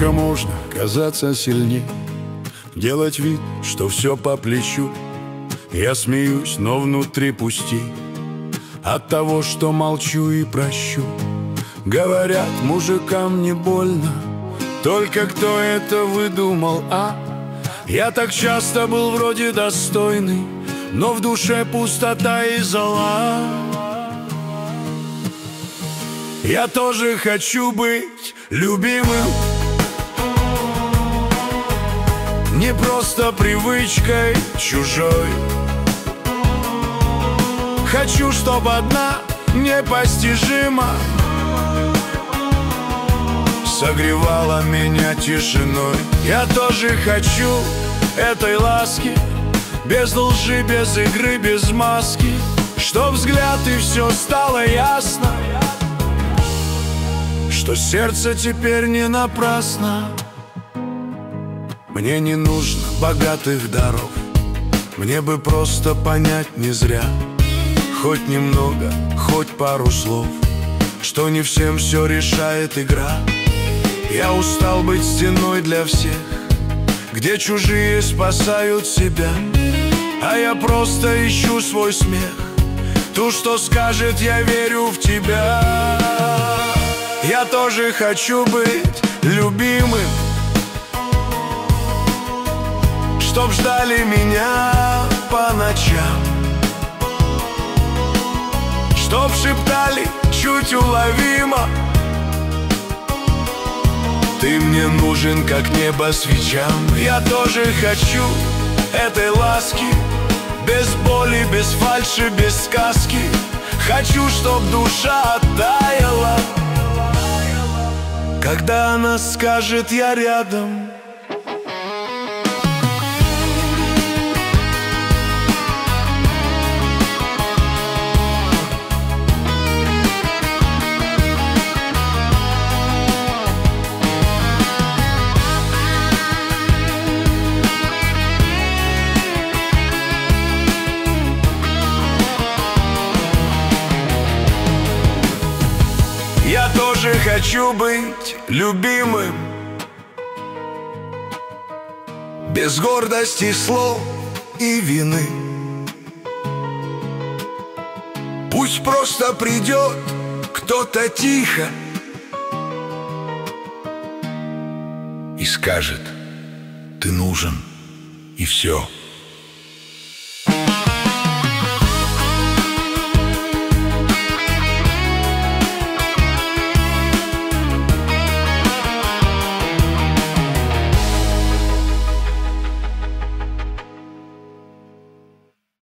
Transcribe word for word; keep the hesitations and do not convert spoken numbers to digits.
Сколько можно казаться сильней, делать вид, что все по плечу. Я смеюсь, но внутри пустей от того, что молчу и прощу. Говорят, мужикам не больно, только кто это выдумал, а? Я так часто был вроде достойный, но в душе пустота и зола. Я тоже хочу быть любимым, не просто привычкой чужой. Хочу, чтобы одна непостижима согревала меня тишиной. Я тоже хочу этой ласки, без лжи, без игры, без маски, чтоб взгляд и все стало ясно, что сердце теперь не напрасно. Мне не нужно богатых даров, мне бы просто понять не зря, хоть немного, хоть пару слов, что не всем все решает игра. Я устал быть стеной для всех, где чужие спасают себя, а я просто ищу свой смех, ту, что скажет: я верю в тебя. Я тоже хочу быть любимым, чтоб ждали меня по ночам, чтоб шептали чуть уловимо: ты мне нужен, как небо свечам. Я тоже хочу этой ласки, без боли, без фальши, без сказки. Хочу, чтоб душа оттаяла, когда она скажет: я рядом. Я тоже хочу быть любимым, без гордости, слов и вины. Пусть просто придет кто-то тихо и скажет: ты нужен, и все.